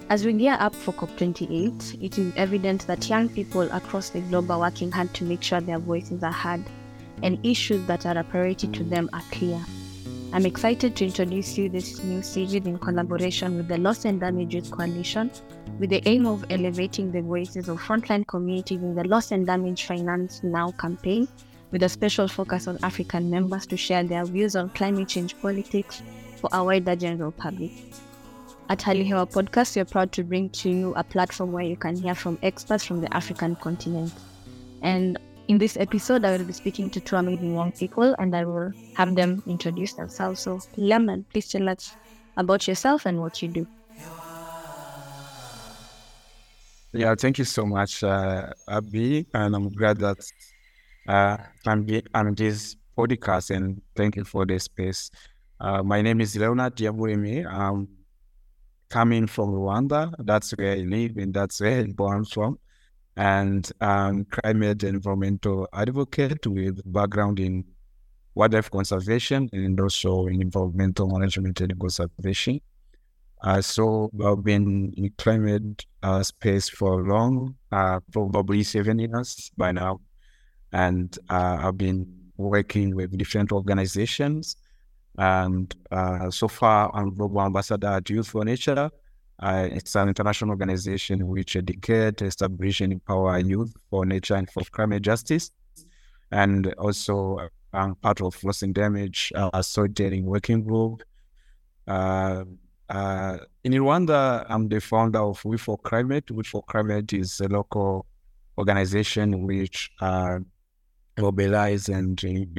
As we gear up for COP28, it is evident that young people across the globe are working hard to make sure their voices are heard and issues that are a priority to them are clear. I'm excited to introduce you this new series in collaboration with the Loss and Damage Youth Coalition, with the aim of elevating the voices of frontline communities in the Loss and Damage Finance Now campaign, with a special focus on African members to share their views on climate change politics for a wider general public. At Hali Hewa Podcast, we are proud to bring to you a platform where you can hear from experts from the African continent. And in this episode, I will be speaking to two amazing young people, and I will have them introduce themselves. So, Lemon, please tell us about yourself and what you do. Yeah, thank you so much, Abby, and I'm glad that I'm this podcast, and thank you for the space. My name is Leonard Diaburimi. I'm coming from Rwanda. That's where I live, and that's where I'm born from. And climate and environmental advocate with background in wildlife conservation and also in environmental management and conservation. So I've been in climate space for long, probably 7 years by now. And I've been working with different organizations. And so far, I'm Global Ambassador at Youth for Nature. It's an international organization which educates, establish, and empower youth for nature and for climate justice. And also, I'm part of Loss and Damage Solidarity Working Group. In Rwanda, I'm the founder of We for Climate. We for Climate is a local organization which mobilize and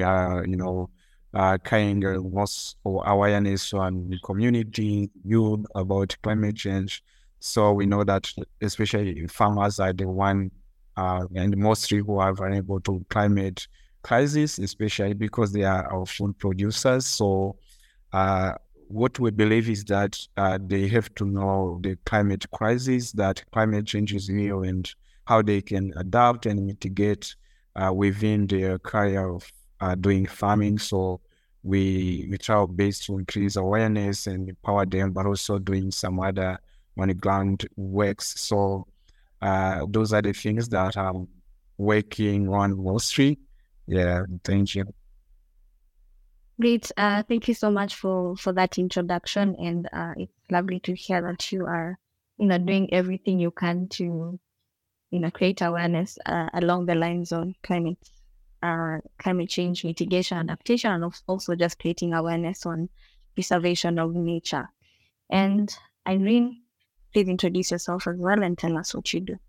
kind of most awareness on the community, youth about climate change. So we know that especially farmers are the one and mostly who are vulnerable to climate crisis, especially because they are our food producers. So what we believe is that they have to know the climate crisis, that climate change is real, and how they can adapt and mitigate within their career of doing farming. So we try our best to increase awareness and empower them, but also doing some other on-the-ground works. So those are the things that I'm working on mostly. Yeah, thank you. Great. Thank you so much for that introduction. And it's lovely to hear that you are, doing everything you can to, create awareness along the lines of climate change mitigation, adaptation, and also just creating awareness on preservation of nature. And Irene, please introduce yourself as well and tell us what you do.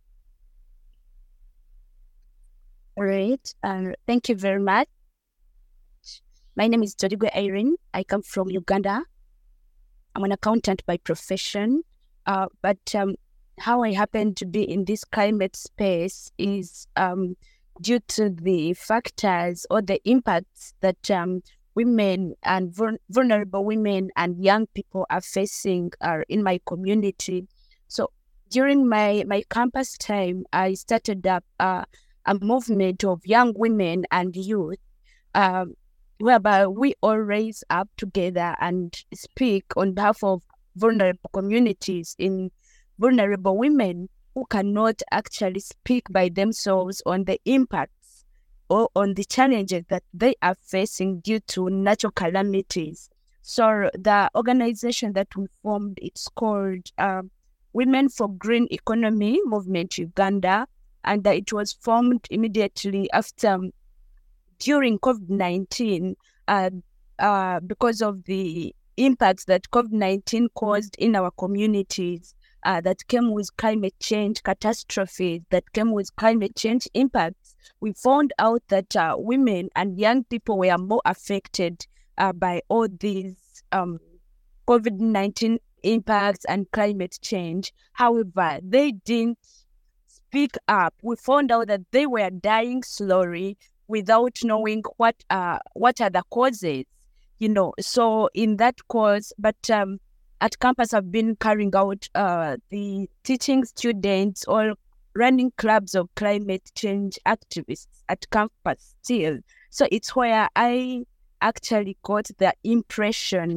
All right. Thank you very much. My name is Jodigwe Irene. I come from Uganda. I'm an accountant by profession, but how I happen to be in this climate space is due to the factors or the impacts that women and vulnerable women and young people are facing in my community. So during my campus time, I started up a movement of young women and youth, whereby we all raise up together and speak on behalf of vulnerable communities, in vulnerable women who cannot actually speak by themselves on the impacts or on the challenges that they are facing due to natural calamities. So the organization that we formed, it's called Women for Green Economy Movement Uganda, and it was formed immediately after, during COVID-19, because of the impacts that COVID-19 caused in our communities. That came with climate change catastrophes, that came with climate change impacts. We found out that women and young people were more affected by all these COVID-19 impacts and climate change. However, they didn't speak up. We found out that they were dying slowly without knowing what are the causes, So in that cause, but at campus, I've been carrying out the teaching students or running clubs of climate change activists at campus still. So it's where I actually got the impression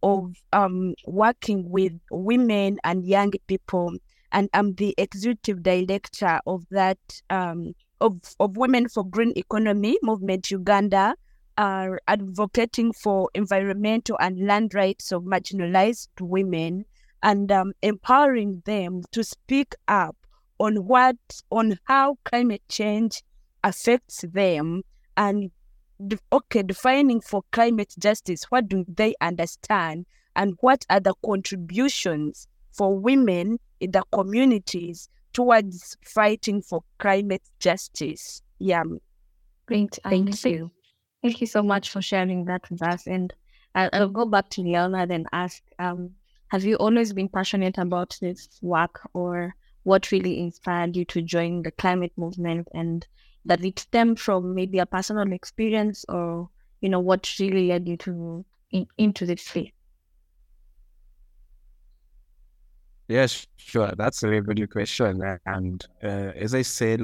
of working with women and young people, and I'm the executive director of that of Women for Green Economy Movement Uganda, are advocating for environmental and land rights of marginalized women, and empowering them to speak up on how climate change affects them, and defining for climate justice, what do they understand, and what are the contributions for women in the communities towards fighting for climate justice. Yeah. Great. Thank you. Thank you so much for sharing that with us. And I'll go back to Leonard and ask, have you always been passionate about this work, or what really inspired you to join the climate movement? And does it stem from maybe a personal experience, or, what really led you to into this field? Yes, sure. That's a really good question. And as I said,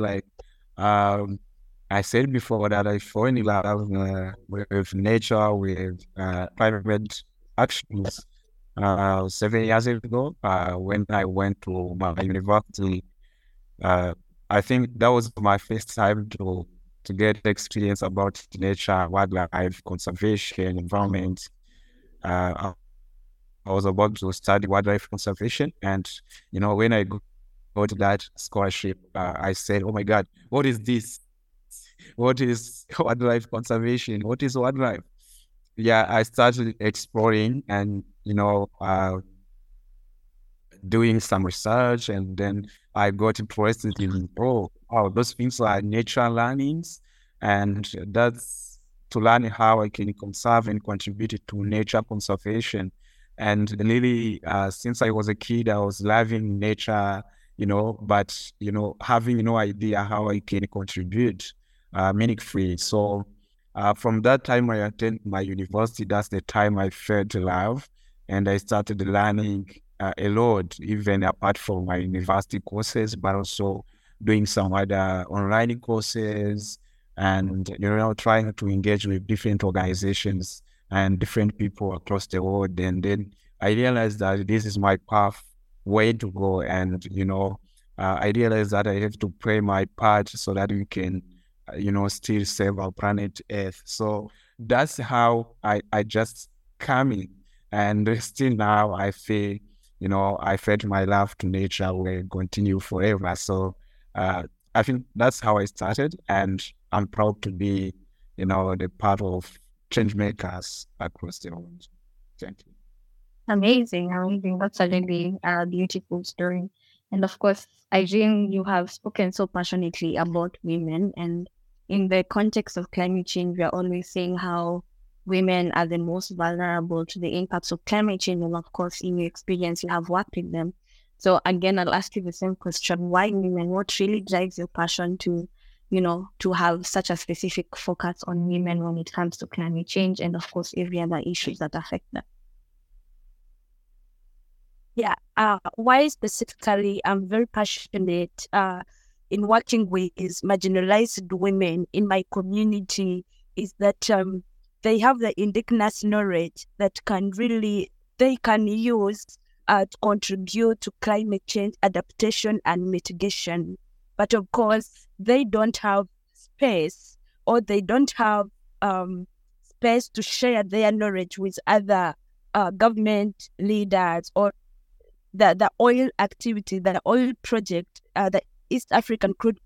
I said before that I fall in love with nature, with climate actions 7 years ago when I went to my university. I think that was my first time to get experience about nature, wildlife conservation, environment. I was about to study wildlife conservation, and when I got that scholarship, I said, "Oh my God, what is this? What is wildlife conservation? What is wildlife?" Yeah, I started exploring and doing some research, and then I got interested in those things are nature learnings, and that's to learn how I can conserve and contribute to nature conservation. And really, since I was a kid, I was loving nature, but having no idea how I can contribute meaningfully. So from that time I attended my university, that's the time I felt love, and I started learning a lot, even apart from my university courses, but also doing some other online courses, and trying to engage with different organizations and different people across the world. And then I realized that this is my path, way to go. And I realized that I have to play my part so that we can still save our planet Earth. So that's how I just come in, and still now I feel I felt my love to nature will continue forever. So I think that's how I started, and I'm proud to be the part of change makers across the world. Thank you. Amazing. That's a really beautiful story. And of course, Irene, you have spoken so passionately about women, and in the context of climate change, we are always saying how women are the most vulnerable to the impacts of climate change. And of course, in your experience, you have worked with them. So again, I'll ask you the same question. Why women? What really drives your passion to have such a specific focus on women when it comes to climate change, and of course, every other issues that affect them? Yeah. Why specifically? I'm very passionate in working with marginalized women in my community, is that they have the indigenous knowledge that they can use to contribute to climate change adaptation and mitigation. But of course, they don't have space, or they don't have space to share their knowledge with other government leaders, or the oil activity, the oil project, the East African crude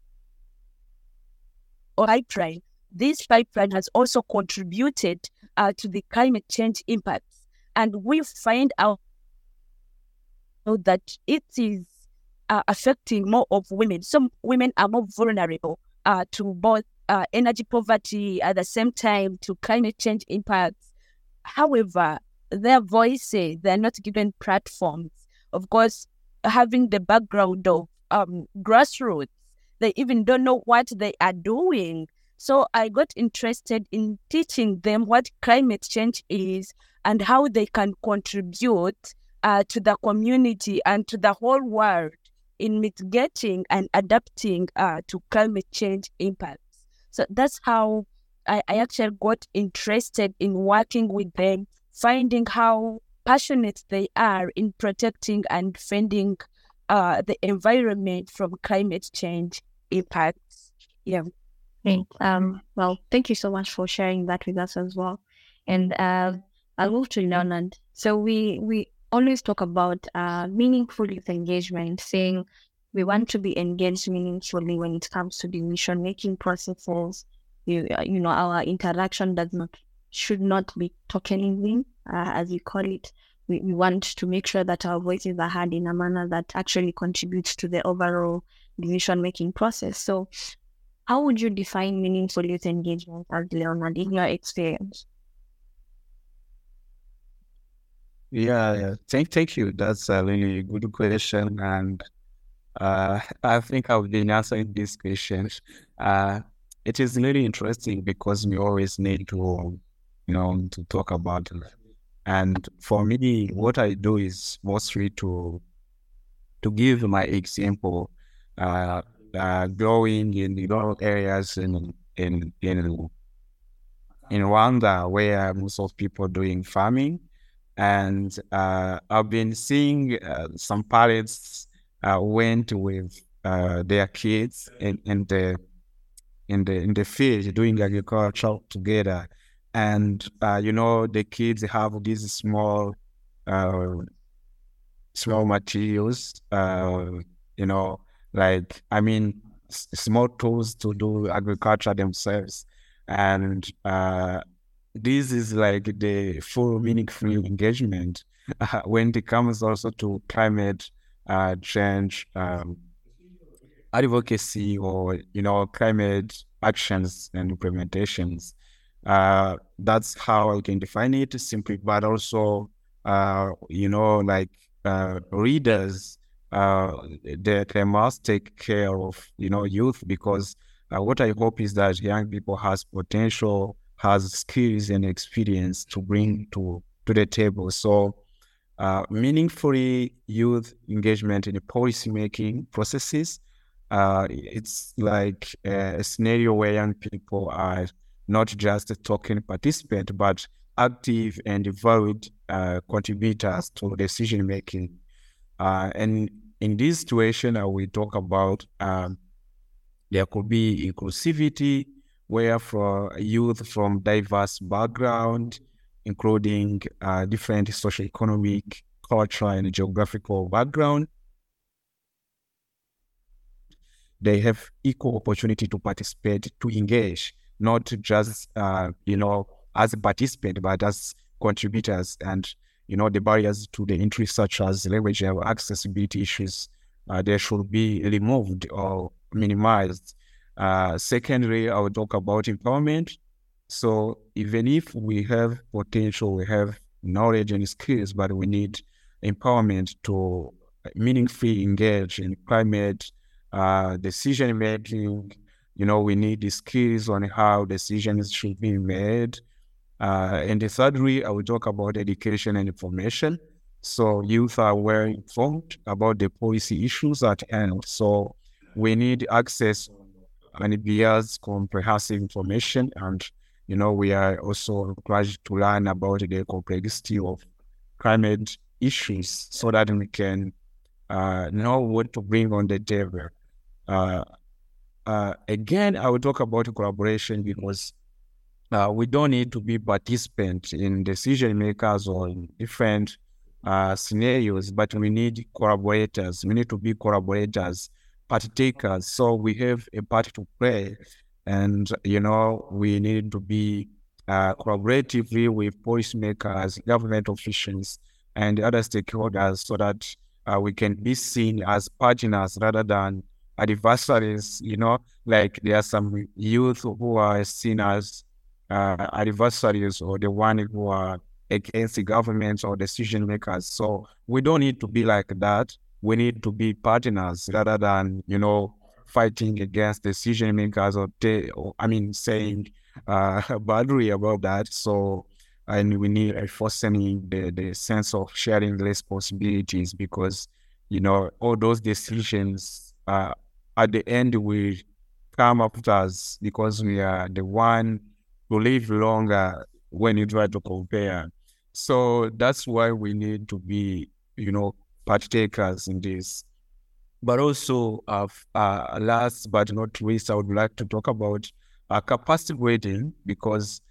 oil pipeline. This pipeline has also contributed to the climate change impacts. And we find out that it is affecting more of women. Some women are more vulnerable to both energy poverty, at the same time to climate change impacts. However, their voices, they're not given platforms. Of course, having the background of grassroots, they even don't know what they are doing. So I got interested in teaching them what climate change is and how they can contribute to the community and to the whole world in mitigating and adapting to climate change impacts. So that's how I actually got interested in working with them finding how passionate they are in protecting and defending the environment from climate change impacts. Yeah. Great. Well, thank you so much for sharing that with us as well. And I'll move to Leonard. So we always talk about meaningful youth engagement, saying we want to be engaged meaningfully when it comes to decision-making processes. Our interaction should not be tokenism, as you call it. We want to make sure that our voices are heard in a manner that actually contributes to the overall decision-making process. So how would you define meaningful youth engagement as Leonard in your experience? Yeah. Thank you. That's a really good question, and I think I've been answering these questions. It is really interesting because we always need to, to talk about it. And for me, what I do is mostly to give my example. Growing in rural areas in Rwanda, where most of people doing farming, and I've been seeing some parents went with their kids in the field doing agriculture together, and the kids have these small materials, small tools to do agriculture themselves. And this is like the full meaningful engagement when it comes also to climate change advocacy, or climate actions and implementations. That's how I can define it simply, but also readers, they must take care of youth, because what I hope is that young people has potential, has skills and experience to bring to the table. So meaningfully youth engagement in the policy making processes, it's like a scenario where young people are not just a token participant, but active and valued contributors to decision making. And in this situation, we talk about there could be inclusivity, where for youth from diverse background, including different socioeconomic, cultural, and geographical background, they have equal opportunity to participate, to engage, not just as a participant, but as contributors. And the barriers to the entry, such as language or accessibility issues, they should be removed or minimized. Secondly, I will talk about empowerment. So even if we have potential, we have knowledge and skills, but we need empowerment to meaningfully engage in climate decision making. We need the skills on how decisions should be made. And the thirdly, I will talk about education and information. So youth are well informed about the policy issues at hand. So we need access and beyond comprehensive information. And, we are also encouraged to learn about the complexity of climate issues so that we can know what to bring on the table. Again, I will talk about collaboration, because we don't need to be participants in decision makers or in different scenarios, but we need collaborators. We need to be collaborators, party takers. So we have a part to play, and we need to be collaboratively with policymakers, government officials, and other stakeholders, so that we can be seen as partners rather than adversaries. Like there are some youth who are seen as adversaries, or the one who are against the government or decision makers. So we don't need to be like that. We need to be partners rather than fighting against decision makers, or saying badly about that. So, and we need fostering the sense of sharing responsibilities, because all those decisions at the end will come up to us, because we are the one who live longer when you try to compare. So that's why we need to be, partakers in this. But also, last but not least, I would like to talk about capacity building because,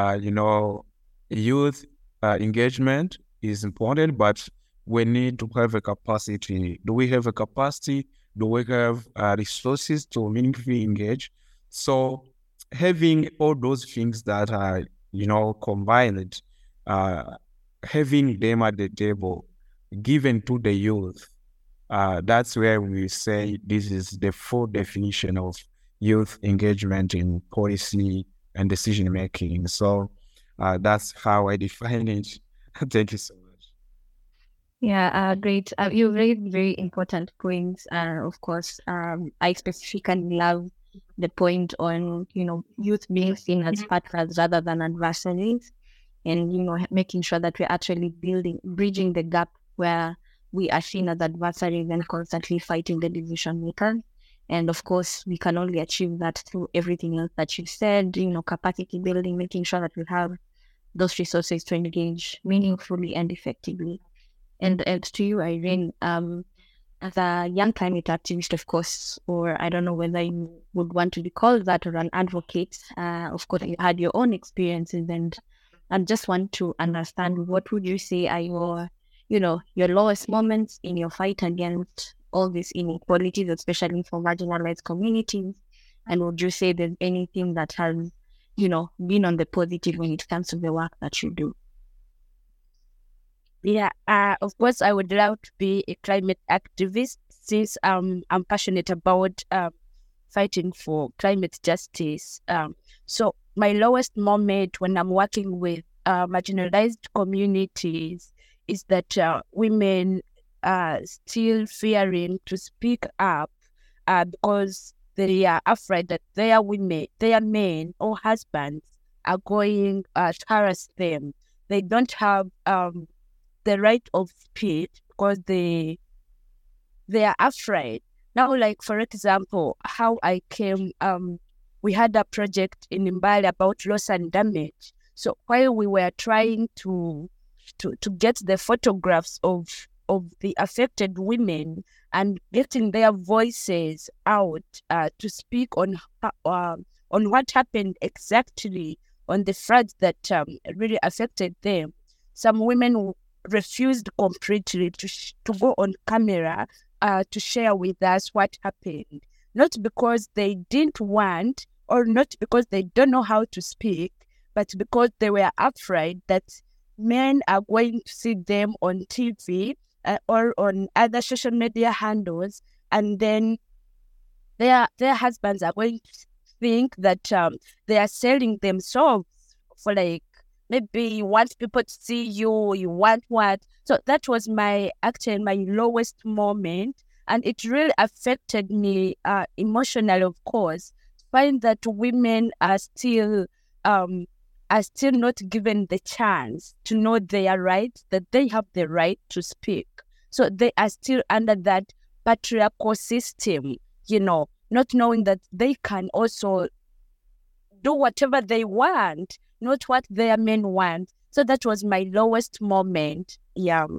youth engagement is important, but we need to have a capacity. Do we have a capacity? Do we have resources to meaningfully engage? So having all those things that are, combined, having them at the table, given to the youth, that's where we say this is the full definition of youth engagement in policy and decision making. So that's how I define it. Thank you so much. Yeah, great. You raised very important points. Of course, I specifically love the point on, youth being seen as partners rather than adversaries, and, making sure that we're actually bridging the gap where we are seen as adversaries and constantly fighting the decision makers. And of course, we can only achieve that through everything else that you said, capacity building, making sure that we have those resources to engage meaningfully and effectively. And to you, Irene, as a young climate activist, of course, or I don't know whether you would want to be called that or an advocate, of course, you had your own experiences, and I just want to understand, what would you say are your lowest moments in your fight against all these inequalities, especially for marginalized communities? And would you say there's anything that has, been on the positive when it comes to the work that you do? Yeah, of course, I would love to be a climate activist since I'm passionate about fighting for climate justice. So my lowest moment when I'm working with marginalized communities is that women are still fearing to speak up because they are afraid that their men or husbands are going to harass them. They don't have the right of speech because they are afraid. Now, like for example, how I came, we had a project in Mbale about loss and damage. So while we were trying to get the photographs of the affected women and getting their voices out to speak on what happened exactly on the floods that really affected them, some women refused completely to go on camera to share with us what happened. Not because they didn't want or not because they don't know how to speak, but because they were afraid that men are going to see them on TV or on other social media handles, and then their husbands are going to think that they are selling themselves for, like, maybe you want people to see you, you want what. So that was my lowest moment. And it really affected me emotionally, of course. Find that women are still not given the chance to know their rights, that they have the right to speak. So they are still under that patriarchal system, not knowing that they can also do whatever they want, not what their men want. So that was my lowest moment. Yeah.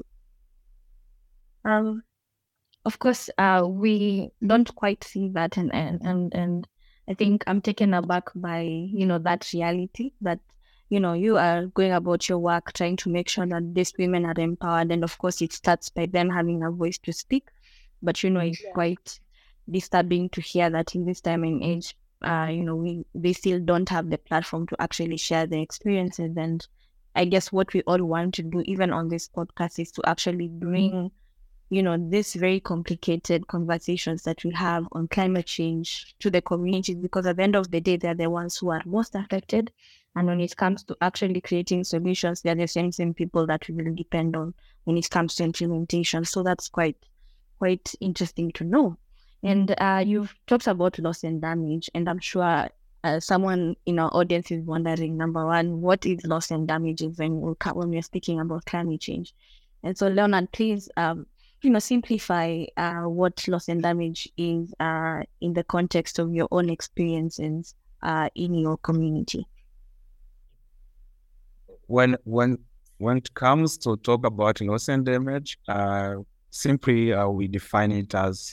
Of course, we don't quite see that, and I think I'm taken aback by that reality that you are going about your work trying to make sure that these women are empowered, and of course it starts by them having a voice to speak. But it's quite disturbing to hear that in this time and age, they still don't have the platform to actually share their experiences. And I guess what we all want to do, even on this podcast, is to actually bring these very complicated conversations that we have on climate change to the communities, because at the end of the day, they're the ones who are most affected. And when it comes to actually creating solutions, they're the same people that we will depend on when it comes to implementation. So that's quite interesting to know. And you've talked about loss and damage, and I'm sure someone in our audience is wondering, number one, what is loss and damage when we're speaking about climate change? And so, Leonard, please, simplify what loss and damage is in the context of your own experiences in your community. When when it comes to talk about loss and damage, simply we define it as,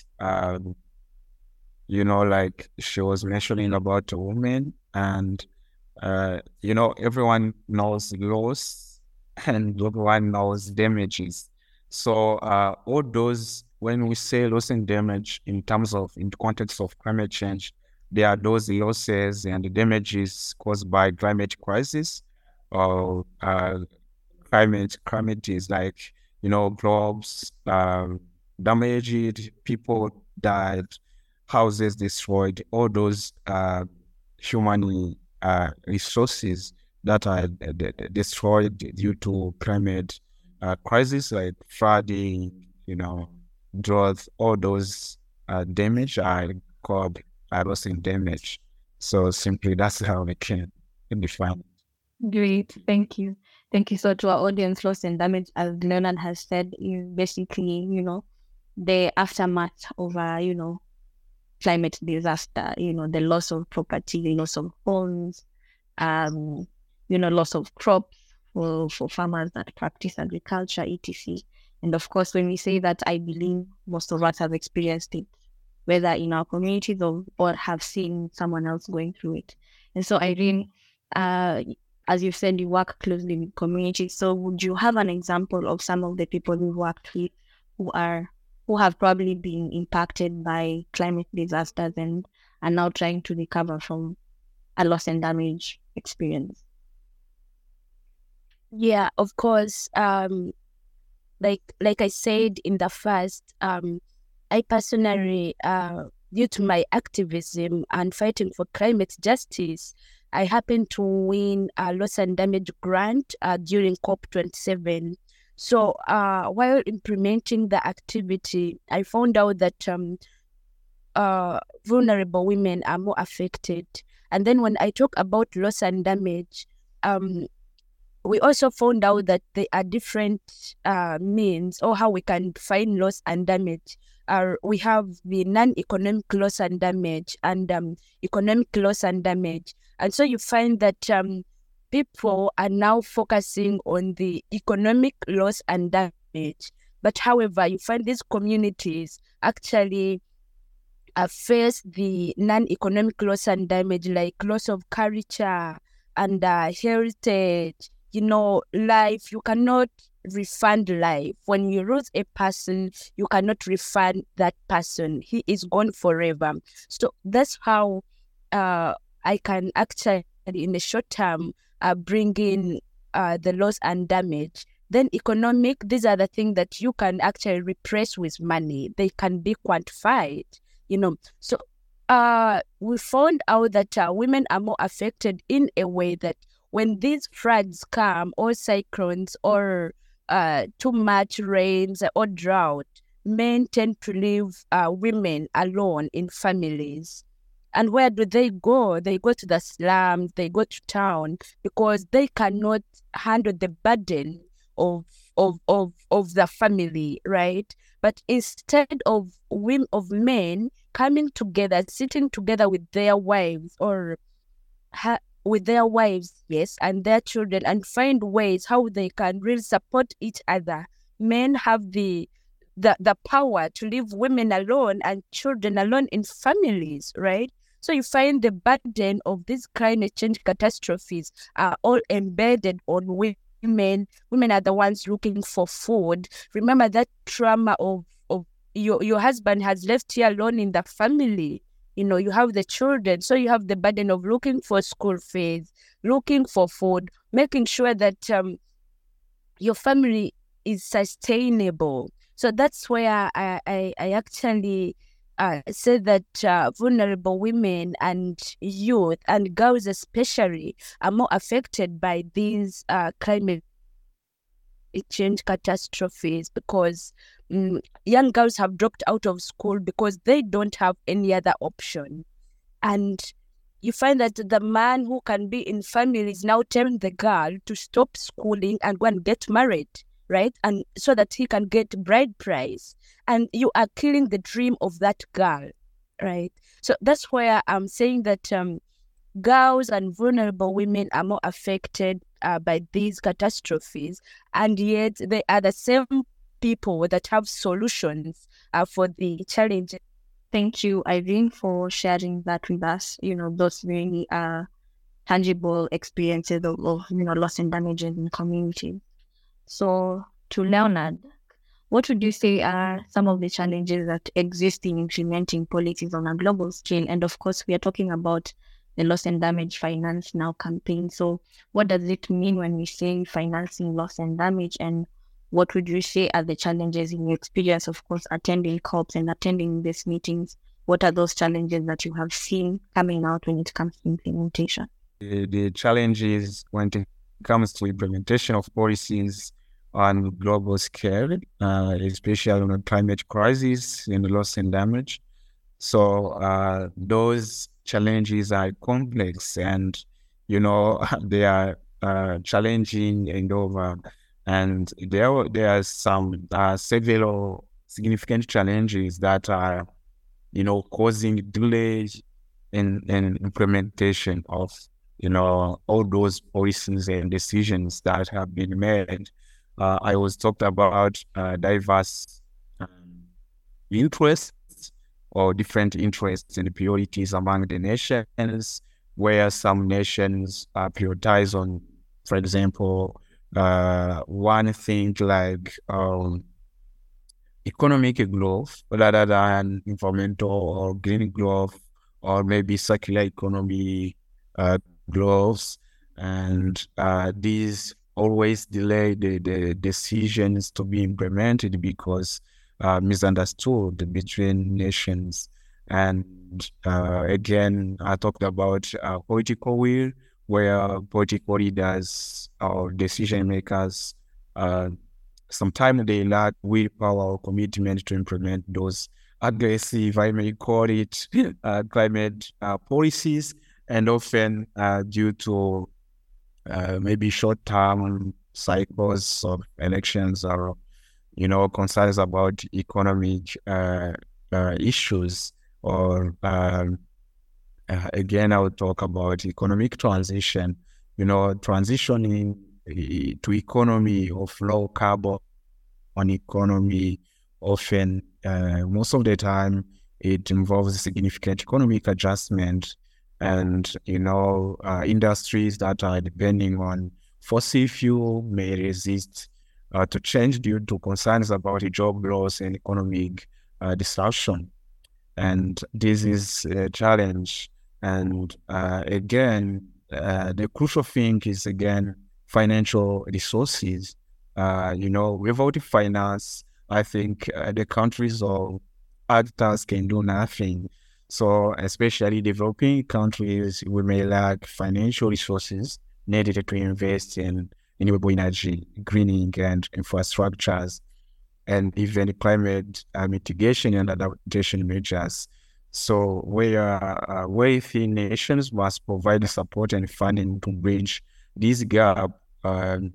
like she was mentioning about a woman, and everyone knows loss and everyone knows damages. So all those, when we say loss and damage in the context of climate change, there are those losses and the damages caused by climate crisis or calamities like, globes damaged, people died, houses destroyed, all those human resources that are destroyed due to climate crisis, like flooding, drought, all those damage are called loss and damage. So simply, that's how we can define it. Great, thank you. Thank you. So to our audience, loss and damage, as Leonard has said, is basically, the aftermath of climate disaster, the loss of property, loss of homes, loss of crops for farmers that practice agriculture, etc. And of course, when we say that, I believe most of us have experienced it, whether in our communities or have seen someone else going through it. And so, Irene, as you said, you work closely with communities. So would you have an example of some of the people you worked with who have probably been impacted by climate disasters and are now trying to recover from a loss and damage experience? Yeah, of course. Like I said in the first, I personally, due to my activism and fighting for climate justice, I happened to win a loss and damage grant during COP27. So while implementing the activity, I found out that vulnerable women are more affected. And then when I talk about loss and damage, we also found out that there are different means or how we can define loss and damage. We have the non-economic loss and damage and economic loss and damage. And so you find that people are now focusing on the economic loss and damage. But however, you find these communities actually face the non-economic loss and damage, like loss of culture and heritage, life. You cannot refund life. When you lose a person, you cannot refund that person. He is gone forever. So that's how I can actually, in the short term, bring in the loss and damage. Then economic, these are the things that you can actually repress with money. They can be quantified, So we found out that women are more affected in a way that when these floods come or cyclones or too much rains or drought, men tend to leave women alone in families. And where do they go? They go to the slums, they go to town, because they cannot handle the burden of the family, right? But instead of men coming together, sitting together with their wives yes, and their children, and find ways how they can really support each other. Men have the power to leave women alone and children alone in families, right? So you find the burden of these climate change catastrophes are all embedded on women. Women are the ones looking for food. Remember that trauma of your husband has left you alone in the family. You have the children, so you have the burden of looking for school fees, looking for food, making sure that your family is sustainable. So that's where I actually say that vulnerable women and youth and girls especially are more affected by these climate change catastrophes, because young girls have dropped out of school because they don't have any other option. And you find that the man who can be in family is now telling the girl to stop schooling and go and get married, right? And so that he can get bride price. And you are killing the dream of that girl, right? So that's where I'm saying that girls and vulnerable women are more affected by these catastrophes, and yet they are the same people that have solutions for the challenges. Thank you, Irene, for sharing that with us. Those really tangible experiences of loss and damages in communities. So, to Leonard, what would you say are some of the challenges that exist in implementing policies on a global scale? And of course, we are talking about the Loss and Damage Finance Now campaign. So what does it mean when we say financing loss and damage? And what would you say are the challenges in your experience, of course, attending COPs and attending these meetings? What are those challenges that you have seen coming out when it comes to implementation? The challenges when it comes to implementation of policies on global scale, especially on the climate crisis and loss and damage. So those challenges are complex, and they are challenging and over. And there are some several significant challenges that are causing delays in implementation of all those policies and decisions that have been made. I was talked about diverse interests or different interests and priorities among the nations, where some nations prioritize on, for example, one thing like economic growth rather than environmental or green growth, or maybe circular economy growth, and these always delay the decisions to be implemented because misunderstood between nations. And again, I talked about political will, where political leaders or decision makers sometimes they lack willpower or commitment to implement those aggressive, I may call it, climate policies, and often due to maybe short-term cycles of elections or concerns about economic issues, or again, I would talk about economic transition. Transitioning to economy of low carbon economy, often most of the time it involves significant economic adjustment, and industries that are depending on fossil fuel may resist to change due to concerns about job loss and economic disruption. And this is a challenge. And again, the crucial thing is, again, financial resources. Without finance, I think the countries or actors can do nothing. So especially developing countries, we may lack financial resources needed to invest in renewable energy, greening, and infrastructures, and even climate mitigation and adaptation measures. So where wealthy nations must provide support and funding to bridge this gap. And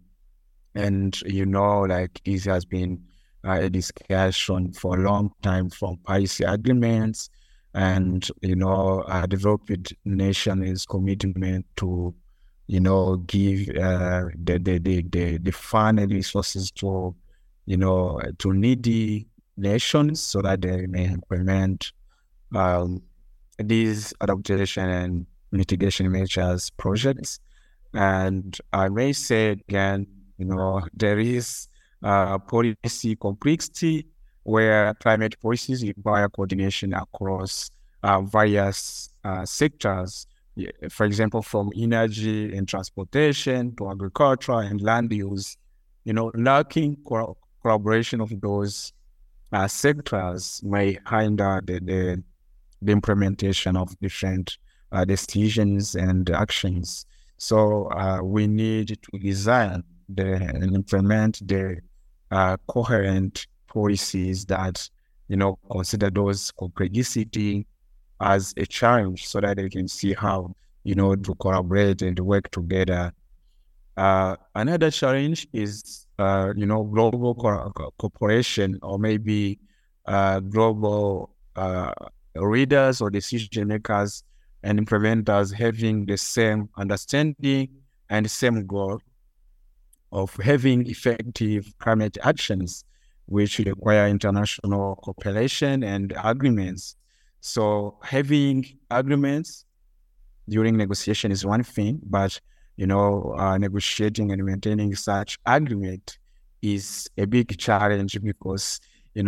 it has been a discussion for a long time, from Paris agreements, and developed nations' commitment to give the fund and resources to to needy nations, so that they may implement these adaptation and mitigation measures projects. And I may say again, there is policy complexity, where climate policies require coordination across various sectors. For example, from energy and transportation to agriculture and land use. Lacking collaboration of those sectors may hinder the implementation of different decisions and actions. So we need to design and implement the coherent policies that consider those complexity as a challenge, so that they can see how to collaborate and work together. Another challenge is global cooperation, or maybe global leaders or decision makers and implementers having the same understanding and the same goal. of having effective climate actions, which require international cooperation and agreements. So having agreements during negotiation is one thing, but negotiating and maintaining such agreement is a big challenge because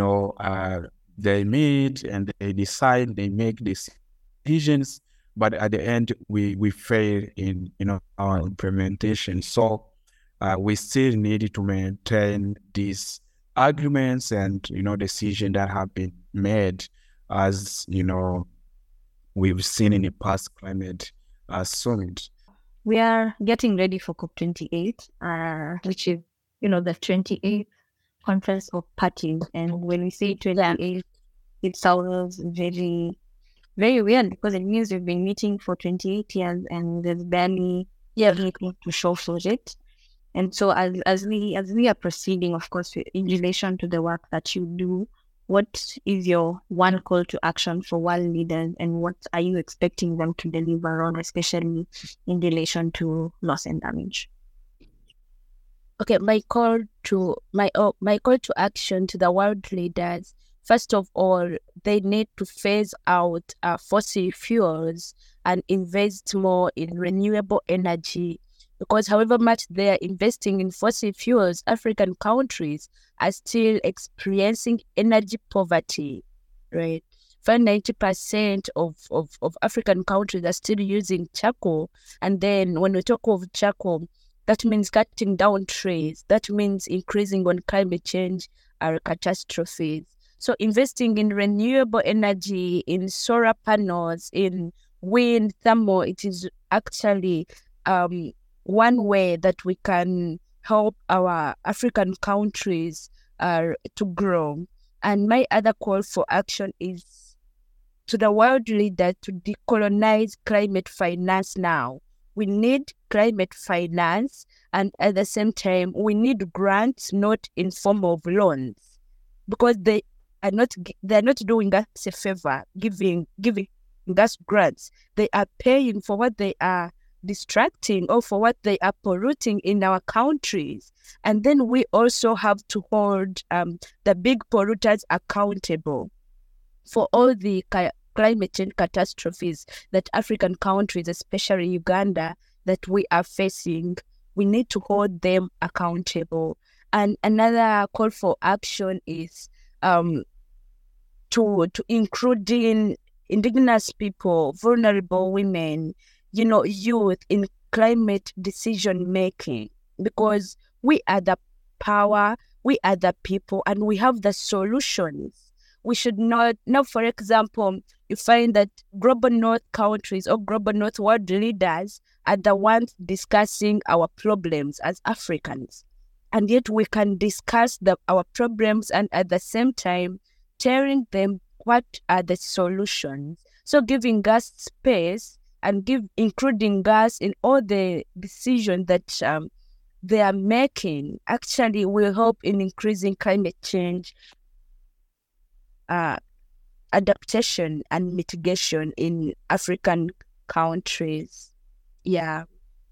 they meet and they decide, they make decisions, but at the end we fail in our implementation. So we still need to maintain these agreements and decisions that have been made, as we've seen in the past climate summit. We are getting ready for COP28, which is the 28th conference of parties. And when we say 28, it sounds very, very weird because it means we've been meeting for 28 years and there's barely anything to show for it. And so as we are proceeding, of course, in relation to the work that you do, what is your one call to action for world leaders, and what are you expecting them to deliver on, especially in relation to loss and damage? Okay, my call to action to the world leaders. First of all, they need to phase out fossil fuels and invest more in renewable energy. Because however much they are investing in fossil fuels, African countries are still experiencing energy poverty, right? 90% of African countries are still using charcoal. And then when we talk of charcoal, that means cutting down trees. That means increasing on climate change catastrophes. So investing in renewable energy, in solar panels, in wind, thermal, it is actually one way that we can help our African countries to grow. And my other call for action is to the world leader to decolonize climate finance now. We need climate finance, and at the same time, we need grants, not in form of loans, because they are not doing us a favor, giving us grants. They are paying for what they are distracting or for what they are polluting in our countries. And then we also have to hold the big polluters accountable for all the climate change catastrophes that African countries, especially Uganda, that we are facing. We need to hold them accountable. And another call for action is to including indigenous people, vulnerable women, youth in climate decision making, because we are the power, we are the people, and we have the solutions. We should not, now for example, you find that global north countries or global north world leaders are the ones discussing our problems as Africans. And yet we can discuss our problems and at the same time telling them what are the solutions. So giving us space and including us in all the decisions that they are making actually will help in increasing climate change adaptation and mitigation in African countries. Yeah.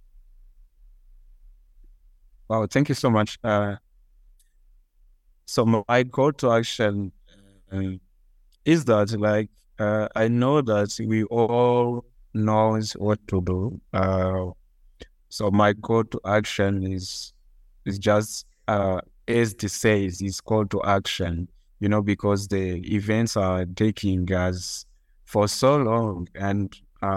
Wow, thank you so much. So my call to action is that, I know that we all knows what to do. So my call to action is just as it says, is call to action. Because the events are taking us for so long, and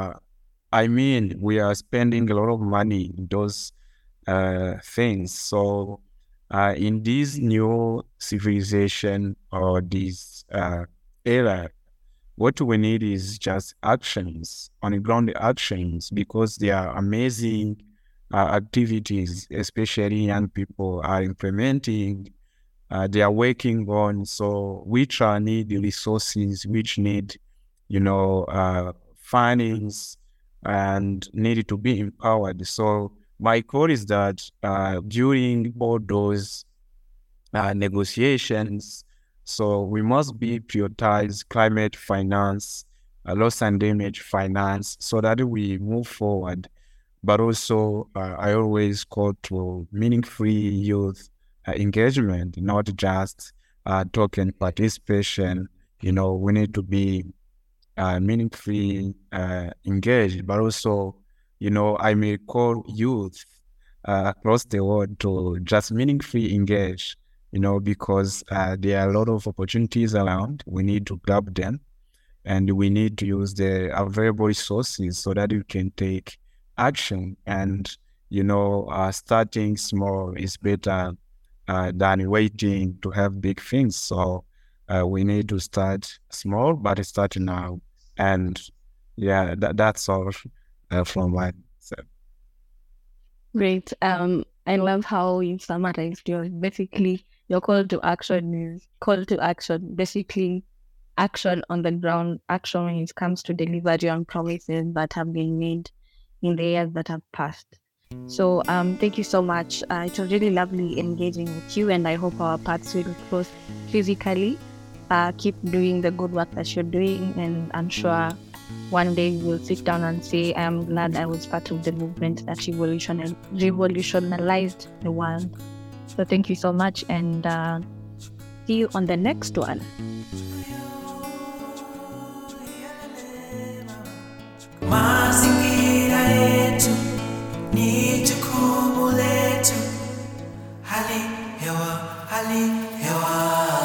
we are spending a lot of money in those things. So in this new civilization or this era, what we need is just actions, on the ground actions, because they are amazing activities, especially young people are implementing, they are working on, so which need resources, which need, finance, and need to be empowered. So my call is that during all those negotiations, so we must be prioritize climate finance, loss and damage finance, so that we move forward. but also I always call to meaningful youth engagement, not just token participation. We need to be meaningfully engaged, but also, I may call youth across the world to just meaningfully engage, because there are a lot of opportunities around. We need to grab them, and we need to use the available resources so that you can take action. And, starting small is better than waiting to have big things. So we need to start small, but start now. And yeah, that's all from my side. Great. I love how you summarized your call to action is call to action, basically action on the ground, action when it comes to delivery on promises that have been made in the years that have passed. So thank you so much. It was really lovely engaging with you, and I hope our paths will cross physically. Keep doing the good work that you're doing, and I'm sure one day we'll sit down and say, I am glad I was part of the movement that revolutionized the world. So thank you so much, and see you on the next one. Mazingira yetu ni jukumu letu, hali hewa